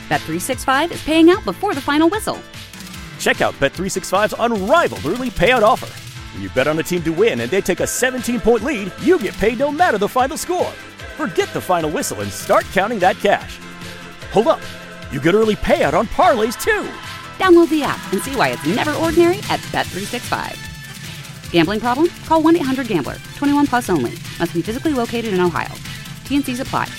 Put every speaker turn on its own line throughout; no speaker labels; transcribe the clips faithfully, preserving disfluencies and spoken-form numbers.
Bet three sixty-five is paying out before the final whistle.
Check out Bet three sixty-five's unrivaled early payout offer. When you bet on a team to win and they take a seventeen-point lead, you get paid no matter the final score. Forget the final whistle and start counting that cash. Hold up. You get early payout on parlays, too.
Download the app and see why it's never ordinary at Bet three sixty-five. Gambling problem? Call one eight hundred gambler. twenty-one plus only. Must be physically located in Ohio. T N Cs apply.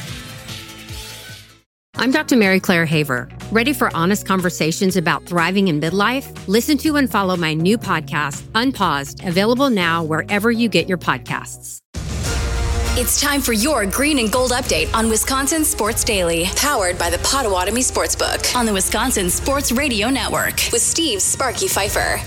I'm Doctor Mary Claire Haver. Ready for honest conversations about thriving in midlife? Listen to and follow my new podcast, Unpaused, available now wherever you get your podcasts.
It's time for your green and gold update on Wisconsin Sports Daily, powered by the Potawatomi Sportsbook on the Wisconsin Sports Radio Network with Steve Sparky Pfeiffer.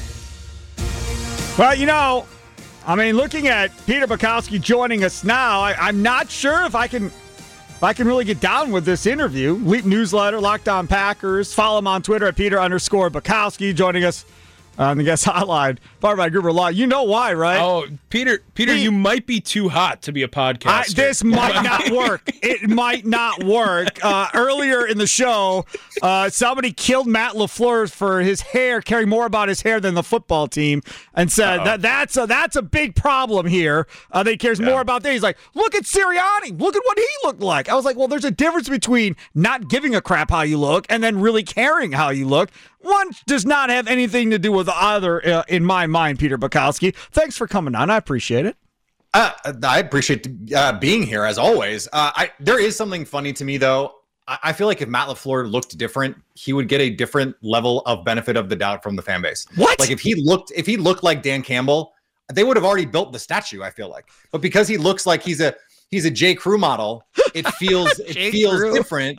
Well, you know, I mean, looking at Peter Bukowski joining us now, I, I'm not sure if I can if I can really get down with this interview. Leap Newsletter, Locked On Packers. Follow him on Twitter at Peter underscore Bukowski. Joining us on the guest hotline, powered by Gruber Law. You know why, right?
Oh, Peter, Peter, he, you might be too hot to be a podcaster.
I, this might not work. It might not work. Uh, earlier in the show, uh, somebody killed Matt LaFleur for his hair, caring more about his hair than the football team, and said Uh-oh. that that's a, that's a big problem here. Uh, that he cares yeah. more about that. He's like, look at Sirianni. Look at what he looked like. I was like, well, there's a difference between not giving a crap how you look and then really caring how you look. One does not have anything to do with the other, uh, in my mind, Peter Bukowski. Thanks for coming on. I appreciate it.
Uh, I appreciate uh, being here, as always. Uh, I, there is something funny to me, though. I, I feel like if Matt LaFleur looked different, he would get a different level of benefit of the doubt from the fan base.
What?
Like, if he looked if he looked like Dan Campbell, they would have already built the statue, I feel like. But because he looks like he's a he's a J. Crew model, it feels it feels Crew. different.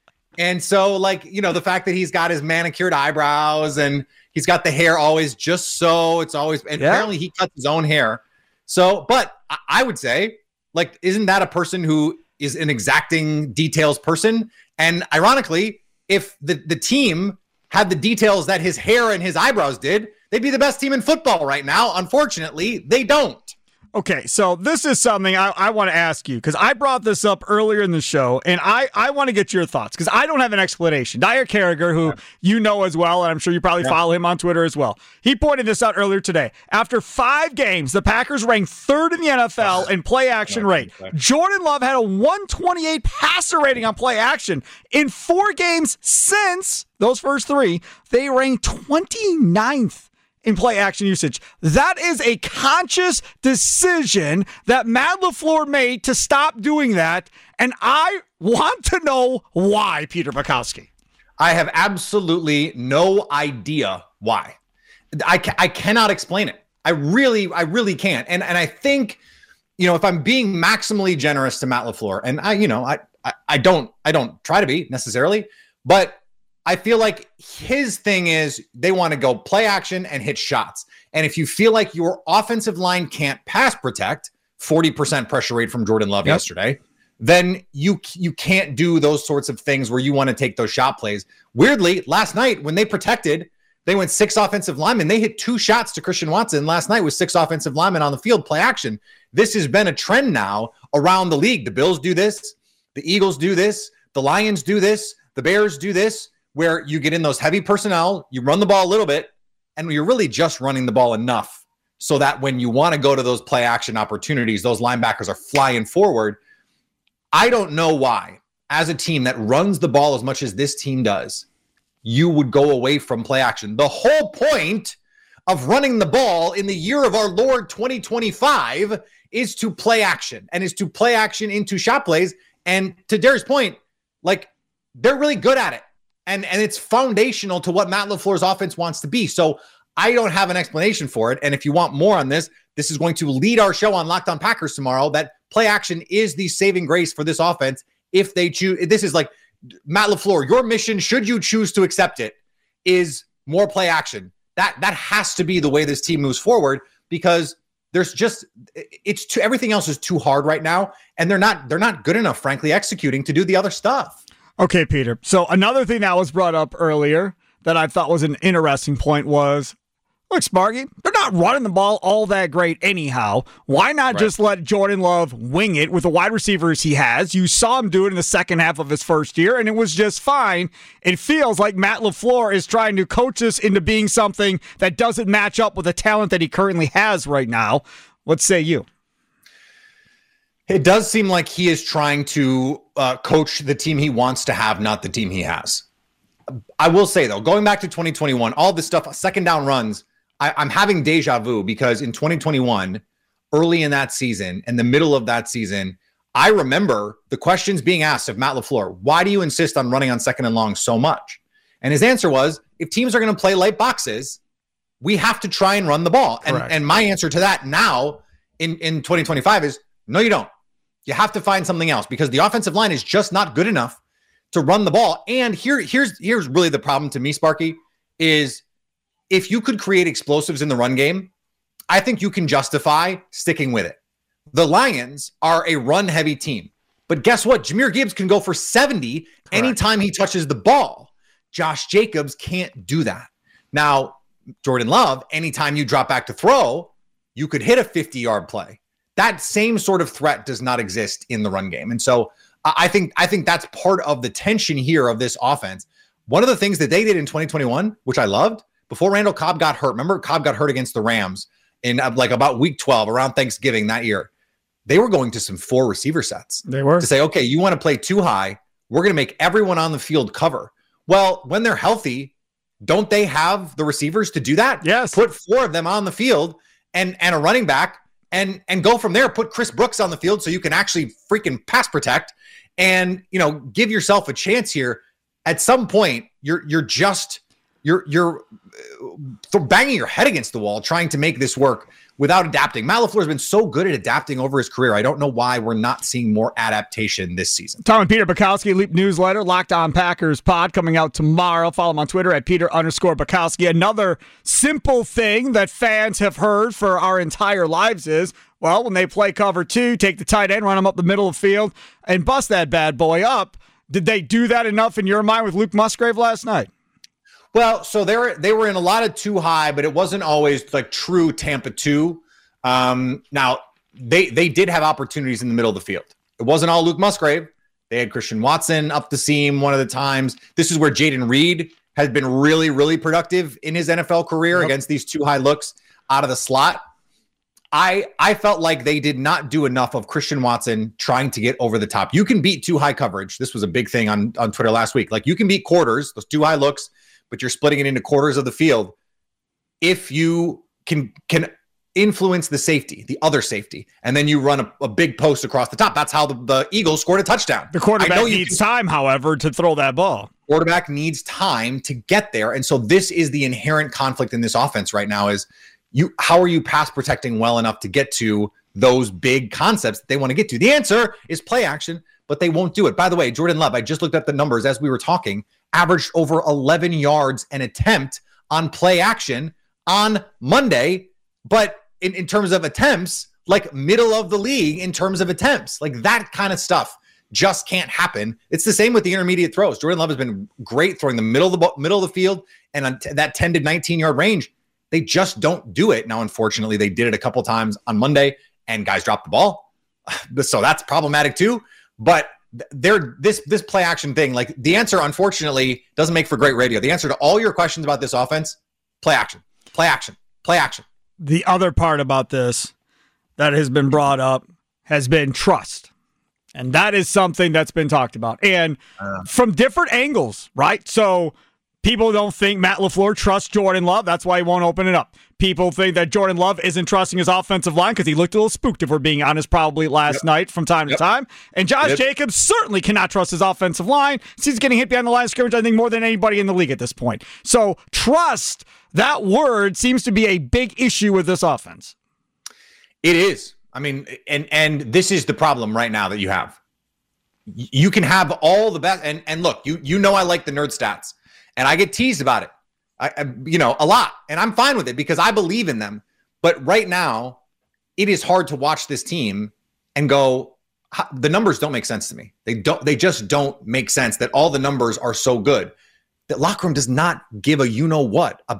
And so, like, you know, the fact that he's got his manicured eyebrows and he's got the hair always just so, it's always, and yeah. apparently he cuts his own hair. So, but I would say, like, isn't that a person who is an exacting details person? And ironically, if the, the team had the details that his hair and his eyebrows did, they'd be the best team in football right now. Unfortunately, they don't.
Okay, so this is something I, I want to ask you, because I brought this up earlier in the show, and I, I want to get your thoughts, because I don't have an explanation. Dyer Carragher, who yeah. you know as well, and I'm sure you probably yeah. follow him on Twitter as well, he pointed this out earlier today. After five games, the Packers ranked third in the N F L in play-action rate. Jordan Love had a one twenty-eight passer rating on play-action. In four games since those first three, they ranked twenty-ninth in play action usage. That is a conscious decision that Matt LaFleur made to stop doing that. And I want to know why, Peter Bukowski.
I have absolutely no idea why. I, ca- I cannot explain it. I really, I really can't. And and I think, you know, if I'm being maximally generous to Matt LaFleur, and I, you know, I, I, I don't, I don't try to be necessarily, but I feel like his thing is they want to go play action and hit shots. And if you feel like your offensive line can't pass protect, forty percent pressure rate from Jordan Love yep. yesterday, then you you can't do those sorts of things where you want to take those shot plays. Weirdly, last night when they protected, they went six offensive linemen. They hit two shots to Christian Watson last night with six offensive linemen on the field, play action. This has been a trend now around the league. The Bills do this. The Eagles do this. The Lions do this. The Bears do this, where you get in those heavy personnel, you run the ball a little bit, and you're really just running the ball enough so that when you want to go to those play action opportunities, those linebackers are flying forward. I don't know why, as a team that runs the ball as much as this team does, you would go away from play action. The whole point of running the ball in the year of our Lord twenty twenty-five is to play action and is to play action into shot plays. And to Darius' point, like, they're really good at it. And, and it's foundational to what Matt LaFleur's offense wants to be. So I don't have an explanation for it. And if you want more on this, this is going to lead our show on Locked On Packers tomorrow, that play action is the saving grace for this offense. If they choose, this is like Matt LaFleur, your mission, should you choose to accept it, is more play action. That, that has to be the way this team moves forward, because there's just, it's too, everything else is too hard right now. And they're not, they're not good enough, frankly, executing to do the other stuff.
Okay, Peter. So another thing that was brought up earlier that I thought was an interesting point was look, Sparky, they're not running the ball all that great anyhow. Why not right. just let Jordan Love wing it with the wide receivers he has? You saw him do it in the second half of his first year, and it was just fine. It feels like Matt LaFleur is trying to coach us into being something that doesn't match up with the talent that he currently has right now. What say you?
It does seem like he is trying to uh, coach the team he wants to have, not the team he has. I will say, though, going back to twenty twenty-one, all this stuff, second down runs, I, I'm having deja vu because in twenty twenty-one, early in that season, in the middle of that season, I remember the questions being asked of Matt LaFleur, why do you insist on running on second and long so much? And his answer was, if teams are going to play light boxes, we have to try and run the ball. And, and my answer to that now in, in twenty twenty-five is, no, you don't. You have to find something else because the offensive line is just not good enough to run the ball. And here, here's, here's really the problem to me, Sparky, is if you could create explosives in the run game, I think you can justify sticking with it. The Lions are a run-heavy team. But guess what? Jahmyr Gibbs can go for seventy Correct. Anytime he touches the ball. Josh Jacobs can't do that. Now, Jordan Love, anytime you drop back to throw, you could hit a fifty-yard play. That same sort of threat does not exist in the run game. And so I think I think that's part of the tension here of this offense. One of the things that they did in twenty twenty-one, which I loved, before Randall Cobb got hurt, remember Cobb got hurt against the Rams in uh, like about week twelve, around Thanksgiving that year. They were going to some four receiver sets.
They were.
To say, okay, you want to play too high, we're going to make everyone on the field cover. Well, when they're healthy, don't they have the receivers to do that?
Yes.
Put four of them on the field and, and a running back and, and go from there. Put Chris Brooks on the field so you can actually freaking pass protect and, you know, give yourself a chance here. At some point, you're you're just you're you're banging your head against the wall trying to make this work without adapting. Matt LaFleur has been so good at adapting over his career. I don't know why we're not seeing more adaptation this season.
Tom and Peter Bukowski, Leap Newsletter, Locked On Packers pod coming out tomorrow. Follow him on Twitter at Peter underscore Bukowski. Another simple thing that fans have heard for our entire lives is, well, when they play cover two, take the tight end, run him up the middle of the field, and bust that bad boy up. Did they do that enough in your mind with Luke Musgrave last night?
Well, so they were, they were in a lot of too high, but it wasn't always like true Tampa two. Um, now, they they did have opportunities in the middle of the field. It wasn't all Luke Musgrave. They had Christian Watson up the seam one of the times. This is where Jaden Reed has been really, really productive in his N F L career yep. against these two high looks out of the slot. I I felt like they did not do enough of Christian Watson trying to get over the top. You can beat two high coverage. This was a big thing on, on Twitter last week. Like you can beat quarters, those two high looks, but you're splitting it into quarters of the field. If you can can influence the safety, the other safety, and then you run a, a big post across the top. That's how the, the Eagles scored a touchdown.
The quarterback needs can, time, however, to throw that ball.
Quarterback needs time to get there. And so this is the inherent conflict in this offense right now is you. How are you pass protecting well enough to get to those big concepts that they want to get to? The answer is play action, but they won't do it. By the way, Jordan Love, I just looked up the numbers as we were talking, averaged over eleven yards an attempt on play action on Monday, but in, in terms of attempts, like middle of the league in terms of attempts, like that kind of stuff just can't happen. It's the same with the intermediate throws. Jordan Love has been great throwing the middle of the middle of the field and on t- that ten to nineteen yard range. They just don't do it. Now, unfortunately, they did it a couple times on Monday and guys dropped the ball. So that's problematic too. But they're this this play action thing, like the answer, unfortunately, doesn't make for great radio. The answer to all your questions about this offense, play action, play action, play action.
The other part about this that has been brought up has been trust. And that is something that's been talked about. And uh, from different angles, right? So people don't think Matt LaFleur trusts Jordan Love. That's why he won't open it up. People think that Jordan Love isn't trusting his offensive line because he looked a little spooked, if we're being honest, probably last yep. night from time yep. to time. And Josh yep. Jacobs certainly cannot trust his offensive line. He's getting hit behind the line of scrimmage, I think, more than anybody in the league at this point. So trust, that word seems to be a big issue with this offense.
It is. I mean, and and this is the problem right now that you have. You can have all the best, and and look, you you know I like the nerd stats, and I get teased about it, I, I you know a lot, and I'm fine with it because I believe in them. But right now, it is hard to watch this team and go, the numbers don't make sense to me. They don't. They just don't make sense. That all the numbers are so good. That locker room does not give a you know what about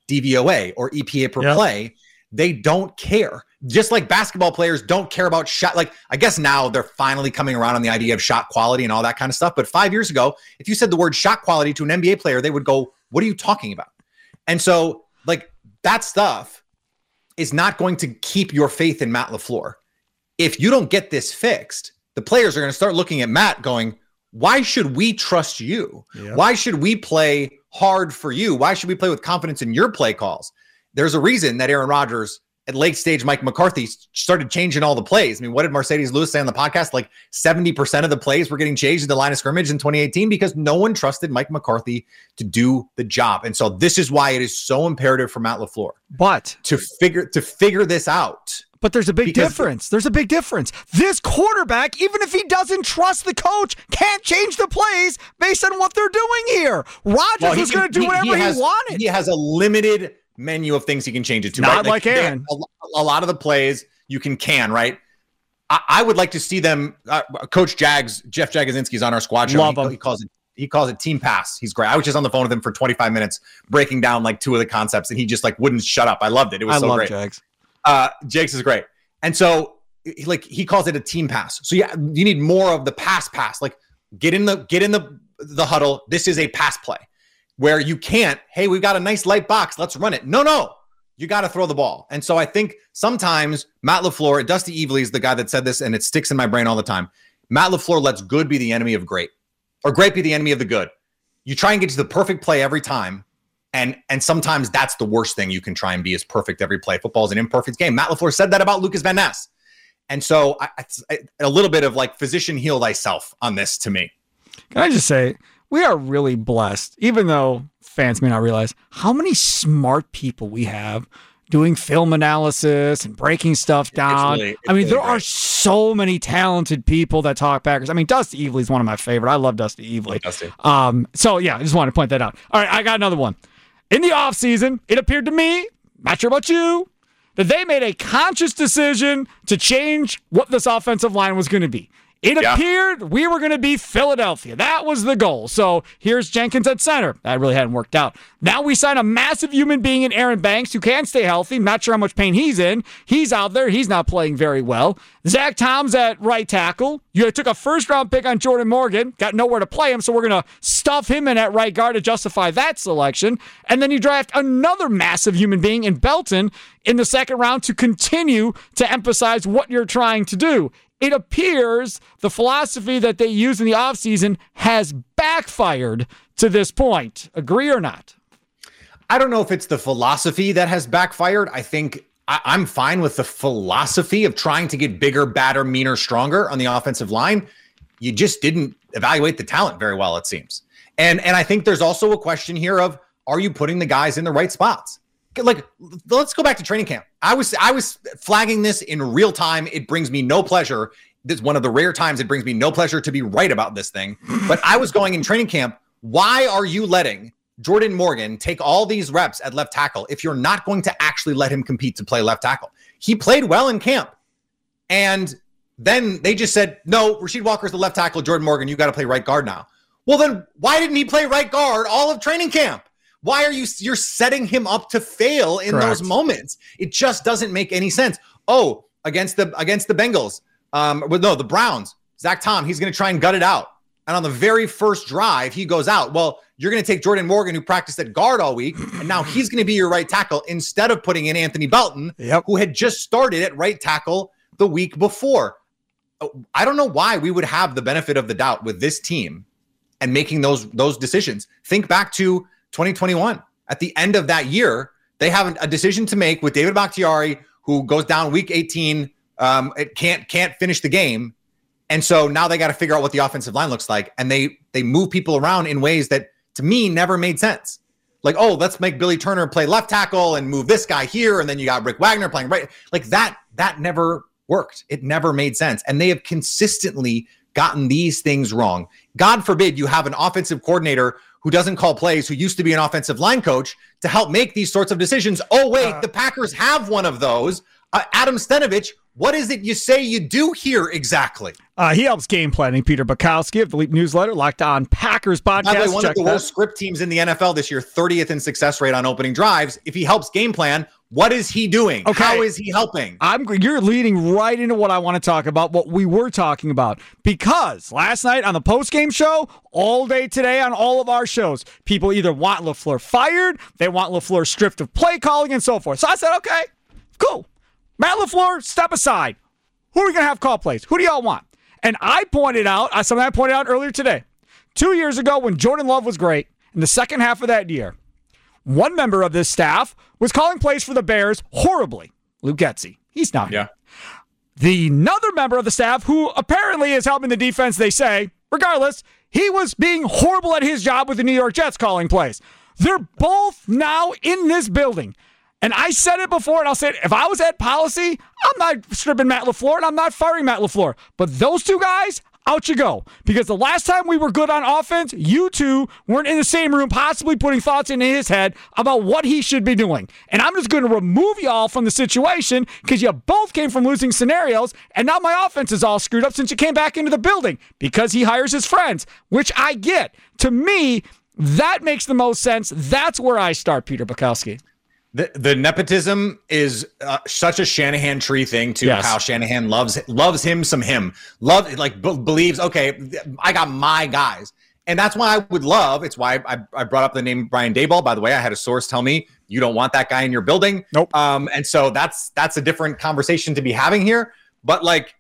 D V O A or E P A per
yep.
play. They don't care. Just like basketball players don't care about shot. Like, I guess now they're finally coming around on the idea of shot quality and all that kind of stuff. But five years ago, if you said the word shot quality to an N B A player, they would go, what are you talking about? And so, like, that stuff is not going to keep your faith in Matt LaFleur. If you don't get this fixed, the players are going to start looking at Matt going, why should we trust you? Yep. Why should we play hard for you? Why should we play with confidence in your play calls? There's a reason that Aaron Rodgers at late stage Mike McCarthy started changing all the plays. I mean, what did Mercedes Lewis say on the podcast? Like seventy percent of the plays were getting changed at the line of scrimmage in twenty eighteen because no one trusted Mike McCarthy to do the job. And so this is why it is so imperative for Matt LaFleur.
But
to figure to figure this out.
But there's a big difference. There's a big difference. This quarterback, even if he doesn't trust the coach, can't change the plays based on what they're doing here. Rodgers well, is going to do he, whatever he, has, he wanted.
He has a limited menu of things he can change it to.
Not
right?
like, like Aaron.
A, a lot of the plays you can can, right? I, I would like to see them. Uh, Coach Jags, Jeff Jagosinski is on our squad show.
Love
he,
him.
He calls it he calls it team pass. He's great. I was just on the phone with him for twenty-five minutes breaking down like two of the concepts, and he just like wouldn't shut up. I loved it. It was
I
so
love
great.
Jags.
Uh, Jags is great. And so he, like he calls it a team pass. So yeah, you need more of the pass pass. Like get in the get in the the huddle. This is a pass play where you can't, hey, we've got a nice light box. Let's run it. No, no. You got to throw the ball. And so I think sometimes Matt LaFleur, Dusty Evely is the guy that said this, and it sticks in my brain all the time. Matt LaFleur lets good be the enemy of great, or great be the enemy of the good. You try and get to the perfect play every time, and and sometimes that's the worst thing you can try and be is perfect every play. Football is an imperfect game. Matt LaFleur said that about Lucas Van Ness. And so I, I, a little bit of like physician heal thyself on this to me.
Can I just say, we are really blessed, even though fans may not realize how many smart people we have doing film analysis and breaking stuff down. It's really, it's I mean, really there great. are so many talented people that talk Packers. I mean, Dusty Evely is one of my favorite. I love Dusty Evely.
Dusty.
Um, so, yeah, I just wanted to point that out. All right, I got another one. In the offseason, it appeared to me, not sure about you, that they made a conscious decision to change what this offensive line was going to be. It yeah. appeared we were going to be Philadelphia. That was the goal. So here's Jenkins at center. That really hadn't worked out. Now we sign a massive human being in Aaron Banks who can stay healthy. Not sure how much pain he's in. He's out there. He's not playing very well. Zach Tom's at right tackle. You took a first-round pick on Jordan Morgan. Got nowhere to play him, so we're going to stuff him in at right guard to justify that selection. And then you draft another massive human being in Belton in the second round to continue to emphasize what you're trying to do. It appears the philosophy that they use in the offseason has backfired to this point. Agree or not?
I don't know if it's the philosophy that has backfired. I think I- I'm fine with the philosophy of trying to get bigger, badder, meaner, stronger on the offensive line. You just didn't evaluate the talent very well, it seems. And, and I think there's also a question here of, are you putting the guys in the right spots? Like, let's go back to training camp. I was I was flagging this in real time. It brings me no pleasure. This is one of the rare times it brings me no pleasure to be right about this thing. But I was going in training camp. Why are you letting Jordan Morgan take all these reps at left tackle if you're not going to actually let him compete to play left tackle? He played well in camp. And then they just said, no, Rasheed Walker's the left tackle. Jordan Morgan, you got to play right guard now. Well, then why didn't he play right guard all of training camp? Why are you, you're setting him up to fail in Correct. those moments? It just doesn't make any sense. Oh, against the, against the Bengals, um, well, no, the Browns, Zach Tom, he's going to try and gut it out. And on the very first drive, he goes out. Well, you're going to take Jordan Morgan, who practiced at guard all week, and now he's going to be your right tackle instead of putting in Anthony Belton, yep. who had just started at right tackle the week before. I don't know why we would have the benefit of the doubt with this team and making those, those decisions. Think back to twenty twenty-one. At the end of that year, they have a decision to make with David Bakhtiari, who goes down week eighteen. Um, it can't can't finish the game, and so now they got to figure out what the offensive line looks like, and they they move people around in ways that to me never made sense. Like, oh, let's make Billy Turner play left tackle and move this guy here, and then you got Rick Wagner playing right. Like that that never worked. It never made sense, and they have consistently gotten these things wrong. God forbid you have an offensive coordinator who doesn't call plays, who used to be an offensive line coach, to help make these sorts of decisions. Oh, wait, uh, the Packers have one of those. Uh, Adam Stenavich what is it you say you do here exactly?
Uh, he helps game planning. Peter Bukowski of the Leap Newsletter, Locked On Packers podcast.
By the way, one
Check
of the
that.
worst script teams in the N F L this year, thirtieth in success rate on opening drives. If he helps game plan, what is he doing?
Okay.
How is he helping?
I'm you're leading right into what I want to talk about, what we were talking about. Because last night on the post-game show, all day today on all of our shows, people either want LaFleur fired, they want LaFleur stripped of play calling, and so forth. So I said, okay, cool. Matt LaFleur, step aside. Who are we going to have call plays? Who do y'all want? And I pointed out, uh, something I pointed out earlier today. Two years ago when Jordan Love was great, in the second half of that year, one member of this staff was calling plays for the Bears horribly. Luke Getsy. He's not
Yeah.
The another member of the staff who apparently is helping the defense, they say, regardless, he was being horrible at his job with the New York Jets calling plays. They're both now in this building. And I said it before, and I'll say it. If I was at policy, I'm not stripping Matt LaFleur, and I'm not firing Matt LaFleur. But those two guys, out you go. Because the last time we were good on offense, you two weren't in the same room, possibly putting thoughts into his head about what he should be doing. And I'm just going to remove y'all from the situation because you both came from losing scenarios, and now my offense is all screwed up since you came back into the building because he hires his friends, which I get. To me, that makes the most sense. That's where I start, Peter Bukowski.
The, the nepotism is uh, such a Shanahan tree thing too.
Yes.
How Shanahan loves loves him some him love like b- believes. Okay, I got my guys, and that's why I would love. It's why I, I brought up the name Brian Daboll. By the way, I had a source tell me you don't want that guy in your building.
Nope.
Um, and so that's that's a different conversation to be having here. But like,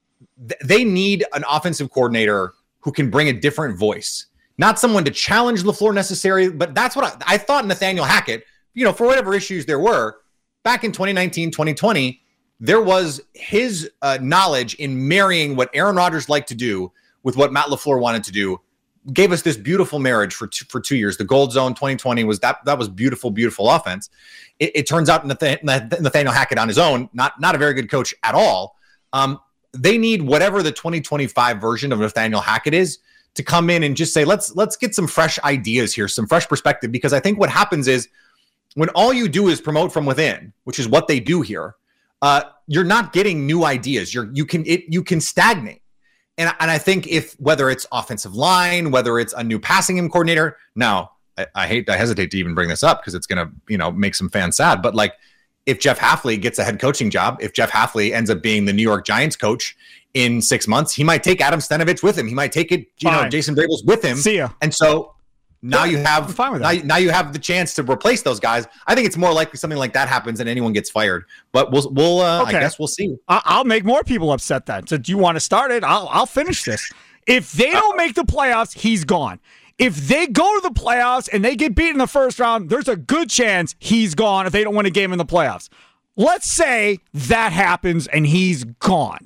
th- they need an offensive coordinator who can bring a different voice, not someone to challenge LaFleur necessarily. But that's what I, I thought. Nathaniel Hackett. You know, for whatever issues there were, back in twenty nineteen, twenty twenty, there was his uh, knowledge in marrying what Aaron Rodgers liked to do with what Matt LaFleur wanted to do, gave us this beautiful marriage for two, for two years. The Gold Zone twenty twenty was that that was beautiful, beautiful offense. It, it turns out Nath- Nathaniel Hackett on his own, not, not a very good coach at all. Um, they need whatever the twenty twenty-five version of Nathaniel Hackett is to come in and just say, let's let's get some fresh ideas here, some fresh perspective, because I think what happens is, when all you do is promote from within, which is what they do here, uh, you're not getting new ideas. You're you can it you can stagnate, and and I think if whether it's offensive line, whether it's a new passing game coordinator. Now I, I hate I hesitate to even bring this up because it's gonna you know make some fans sad. But like if Jeff Hafley gets a head coaching job, if Jeff Hafley ends up being the New York Giants coach in six months, he might take Adam Stenavich with him. He might take it you
Fine.
know Jason Vrabel's with him.
See ya.
And so. Now you have
fine with
now,
that.
now you have the chance to replace those guys. I think it's more likely something like that happens and anyone gets fired. But we'll we'll uh,
Okay.
I guess we'll see.
I- I'll make more people upset then. So do you want to start it? I'll I'll finish this. If they don't make the playoffs, he's gone. If they go to the playoffs and they get beat in the first round, there's a good chance he's gone if they don't win a game in the playoffs. Let's say that happens and he's gone.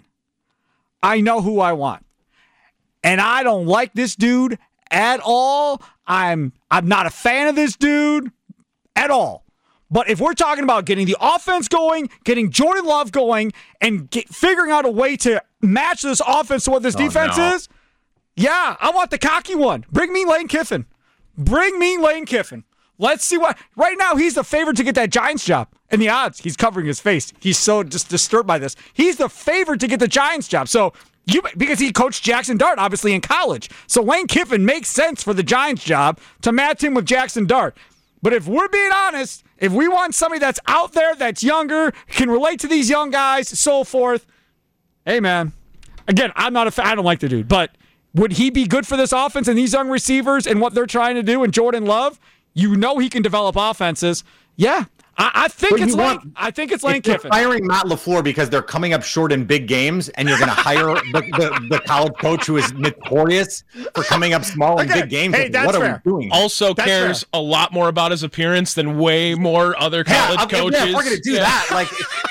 I know who I want. And I don't like this dude at all. I'm I'm not a fan of this dude at all. But if we're talking about getting the offense going, getting Jordan Love going, and get, figuring out a way to match this offense to what this
Oh,
defense
no.
is, yeah, I want the cocky one. Bring me Lane Kiffin. Bring me Lane Kiffin. Let's see what. Right now, he's the favorite to get that Giants job. And the odds, he's covering his face. He's so just disturbed by this. He's the favorite to get the Giants job. So, you because he coached Jackson Dart, obviously, in college. So, Lane Kiffin makes sense for the Giants job to match him with Jackson Dart. But if we're being honest, if we want somebody that's out there, that's younger, can relate to these young guys, so forth, hey, man. Again, I'm not a fan. I don't like the dude. But would he be good for this offense and these young receivers and what they're trying to do and Jordan Love? You know he can develop offenses. Yeah. I, I think
But
it's
you
Lane,
want-
I think it's Lane
If you're
Kiffin.
firing Matt LaFleur because they're coming up short in big games, and you're going to hire the, the, the college coach who is notorious for coming up small in
Okay.
big games,
Hey,
like,
that's
what
fair.
are we doing?
Also
That's
cares a lot more about his appearance than way more other
Yeah,
college
okay,
coaches.
yeah, if we're going to do
Yeah.
that. Like,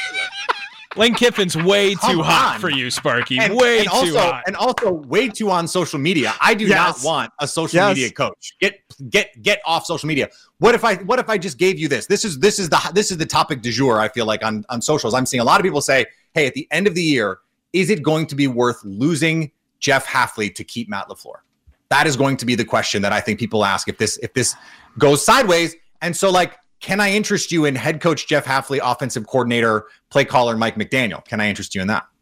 Lane Kiffin's way
Come
too hot
on.
for you, Sparky.
and,
way
and
too
also,
hot.
and also way too on social media. I do
Yes.
not want a social
Yes.
media coach. Get get get off social media. What if I what if I just gave you this? This is this is the this is the topic du jour. I feel like on on socials, I'm seeing a lot of people say, "Hey, at the end of the year, is it going to be worth losing Jeff Hafley to keep Matt LaFleur?" That is going to be the question that I think people ask if this if this goes sideways. And so, like, can I interest you in head coach Jeff Hafley, offensive coordinator, play caller Mike McDaniel? Can I interest you in that?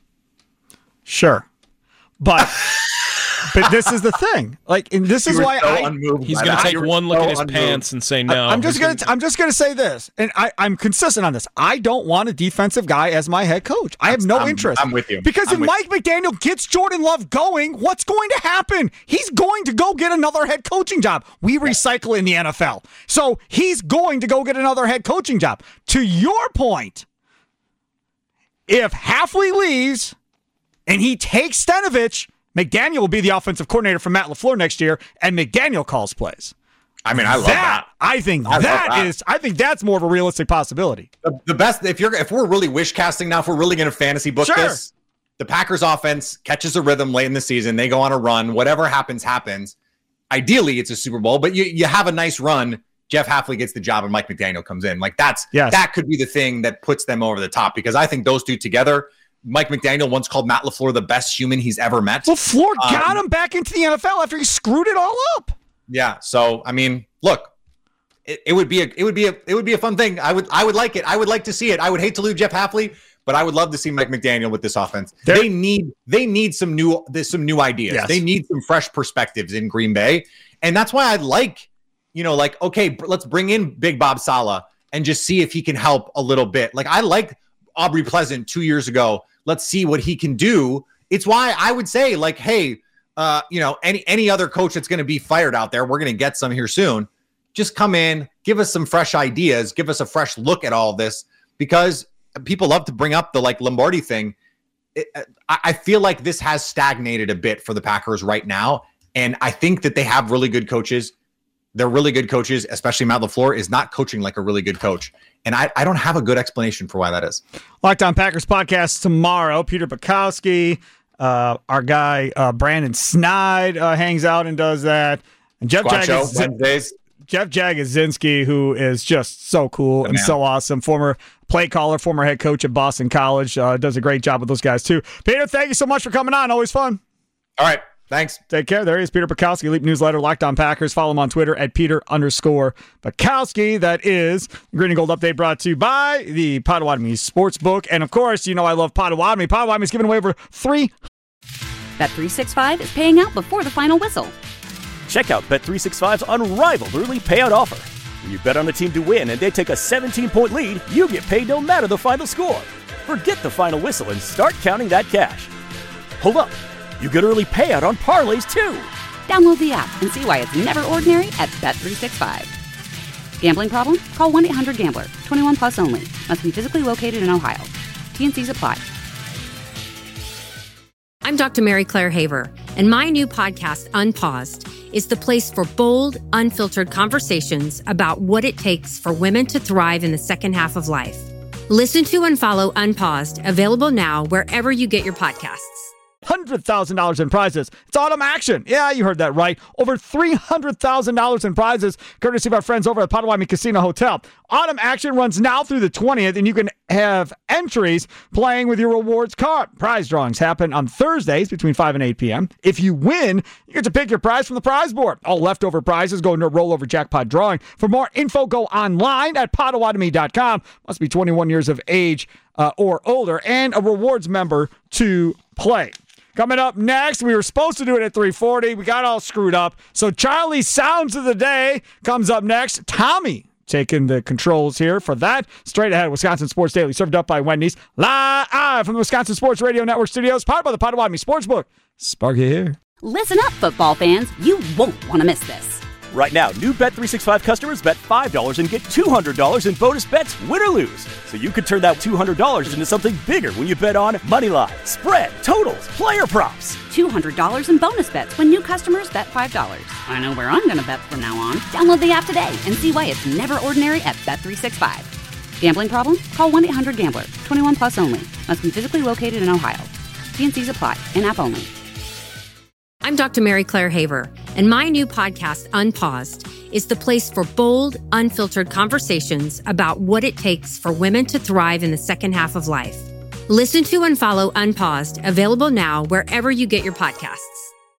Sure. But but this is the thing. Like, and this is why
so
I
he's going to take one look so at his unmoved. pants and say no.
I, I'm just going to I'm just going to say this, and I, I'm consistent on this. I don't want a defensive guy as my head coach. I have no
I'm,
interest.
I'm with you.
Because
I'm
if Mike you. McDaniel gets Jordan Love going, what's going to happen? He's going to go get another head coaching job. We recycle in the N F L. So he's going to go get another head coaching job. To your point, if Hafley leaves and he takes Stenavich, McDaniel will be the offensive coordinator for Matt LaFleur next year, and McDaniel calls plays.
I mean, I love that. that.
I think
I
that,
that
is. I think that's more of a realistic possibility.
The, the best, if you're, if we're really wish casting now, if we're really going to fantasy book
sure.
this, the Packers offense catches a rhythm late in the season. They go on a run. Whatever happens, happens. Ideally, it's a Super Bowl, but you you have a nice run. Jeff Hafley gets the job, and Mike McDaniel comes in. Like that's yes. that could be the thing that puts them over the top, because I think those two together. Mike McDaniel once called Matt LaFleur the best human he's ever met.
LaFleur um, got him back into the N F L after he screwed it all up.
Yeah. So, I mean, look, it, it would be a, it would be a, it would be a fun thing. I would, I would like it. I would like to see it. I would hate to lose Jeff Hafley, but I would love to see Mike McDaniel with this offense. They're, they need, they need some new, there's some new ideas. Yes. They need some fresh perspectives in Green Bay. And that's why I'd like, you know, like, okay, let's bring in Big Bob Saleh and just see if he can help a little bit. Like I like Aubrey Pleasant two years ago. Let's see what he can do. It's why I would say, like, hey, uh, you know, any any other coach that's going to be fired out there, we're going to get some here soon. Just come in, give us some fresh ideas, give us a fresh look at all this, because people love to bring up the like Lombardi thing. It, I, I feel like this has stagnated a bit for the Packers right now, and I think that they have really good coaches. They're really good coaches, especially Matt LaFleur is not coaching like a really good coach. And I, I don't have a good explanation for why that is.
Locked On Packers podcast tomorrow. Peter Bukowski, uh, our guy uh, Brandon Snide uh, hangs out and does that. And Jeff
Jagosz, Wednesdays.
Jeff Jagosinski, who is just so cool Good and man. so awesome. Former play caller, former head coach at Boston College. Uh, does a great job with those guys, too. Peter, thank you so much for coming on. Always fun.
All right. Thanks.
Take care. There he is, Peter Bukowski, Leap Newsletter, Locked On Packers. Follow him on Twitter at Peter underscore Bukowski. That is Green and Gold Update brought to you by the Potawatomi Sportsbook. And, of course, you know I love Potawatomi. Potawatomi's giving away over three.
Bet three sixty-five is paying out before the final whistle.
Check out Bet three sixty-five's unrivaled early payout offer. When you bet on a team to win and they take a seventeen-point lead, you get paid no matter the final score. Forget the final whistle and start counting that cash. Hold up. You get early payout on parlays, too.
Download the app and see why it's never ordinary at Bet three sixty-five. Gambling problem? Call one eight hundred gambler. twenty-one plus only. Must be physically located in Ohio. T N Cs apply.
I'm Doctor Mary Claire Haver, and my new podcast, Unpaused, is the place for bold, unfiltered conversations about what it takes for women to thrive in the second half of life. Listen to and follow Unpaused, available now wherever you get your podcasts.
one hundred thousand dollars in prizes. It's Autumn Action. Yeah, you heard that right. Over three hundred thousand dollars in prizes, courtesy of our friends over at Potawatomi Casino Hotel. Autumn Action runs now through the twentieth, and you can have entries playing with your rewards card. Prize drawings happen on Thursdays between five and eight p.m. If you win, you get to pick your prize from the prize board. All leftover prizes go into a rollover jackpot drawing. For more info, go online at potawatomi dot com. Must be twenty-one years of age uh, or older, and a rewards member to play. Coming up next, we were supposed to do it at three forty. We got all screwed up. So Charlie's Sounds of the Day comes up next. Tommy taking the controls here for that. Straight ahead, Wisconsin Sports Daily, served up by Wendy's. Live from the Wisconsin Sports Radio Network studios, powered by the Potawatomi Sportsbook. Sparky here.
Listen up, football fans. You won't want to miss this.
Right now, new Bet three sixty-five customers bet five dollars and get two hundred dollars in bonus bets, win or lose. So you could turn that two hundred dollars into something bigger when you bet on money line, spread, totals, player props.
two hundred dollars in bonus bets when new customers bet five dollars. I know where I'm going to bet from now on. Download the app today and see why it's never ordinary at Bet three sixty-five. Gambling problem? Call one eight hundred gambler. twenty-one plus only. Must be physically located in Ohio. T N Cs apply. In-app only.
I'm Doctor Mary Claire Haver, and my new podcast, Unpaused, is the place for bold, unfiltered conversations about what it takes for women to thrive in the second half of life. Listen to and follow Unpaused, available now wherever you get your podcasts.